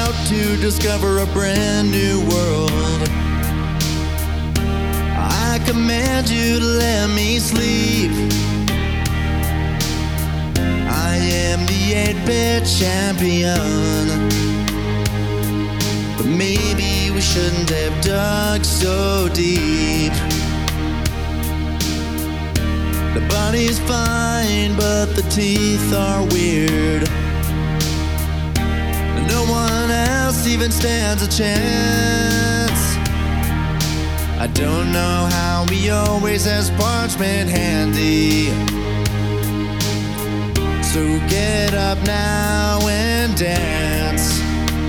out to discover a brand new world. I command you to let me sleep. I am the 8-bit champion. But maybe we shouldn't have dug so deep. The body's fine, but the teeth are weird. No one else even stands a chance. I don't know how he always has parchment handy. So get up now and dance.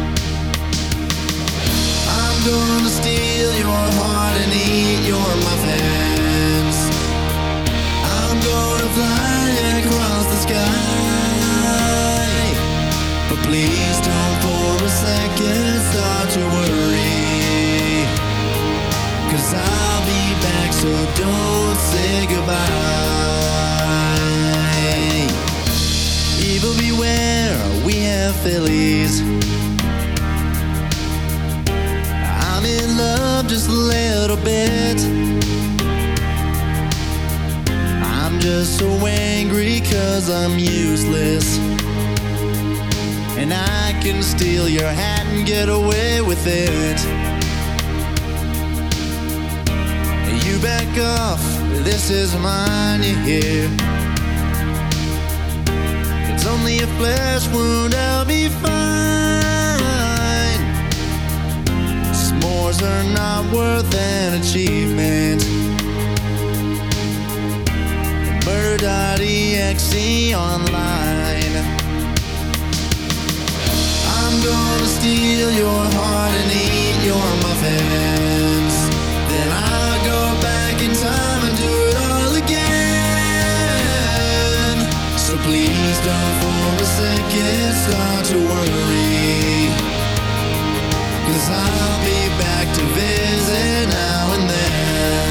I'm gonna steal your heart and eat your muffins. I'm gonna fly across the sky. But please don't for a second start to worry. 'Cause I'll be back, so don't say goodbye. Evil beware, we have fillies. I'm in love just a little bit. I'm just so angry 'cause I'm useless. And I can steal your hat and get away with it. You back off, this is mine, you hear? It's only a flesh wound, I'll be fine. S'mores are not worth an achievement. Bird.exe online. I'm gonna steal your heart and eat your muffins. Then I'll go back in time and do it all again. So please don't for a second start to worry. 'Cause I'll be back to visit now and then.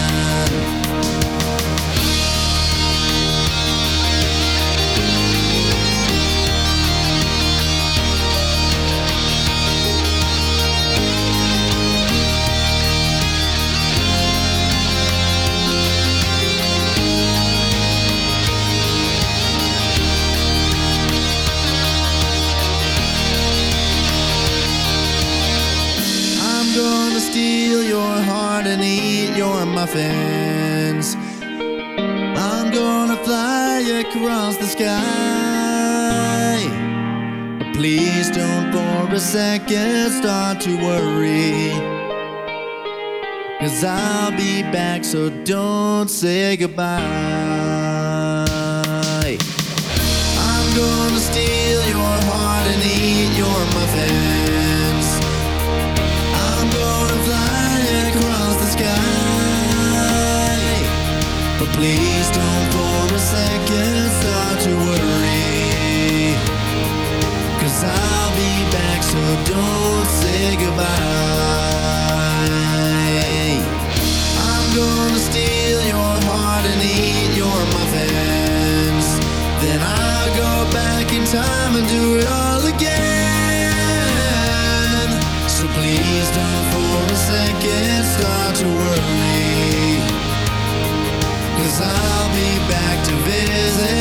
Gonna steal your heart and eat your muffins. I'm gonna fly across the sky. But please don't for a second start to worry. 'Cause I'll be back, so don't say goodbye. I'm gonna steal your heart and eat your muffins. I'm gonna fly across the sky. But please don't for a second start to worry. 'Cause I'll be back, so don't say goodbye. I'm gonna steal your heart and eat your muffins. Then I'll go back in time and do it all again. So please don't for a second start to worry. 'Cause I'll be back to visit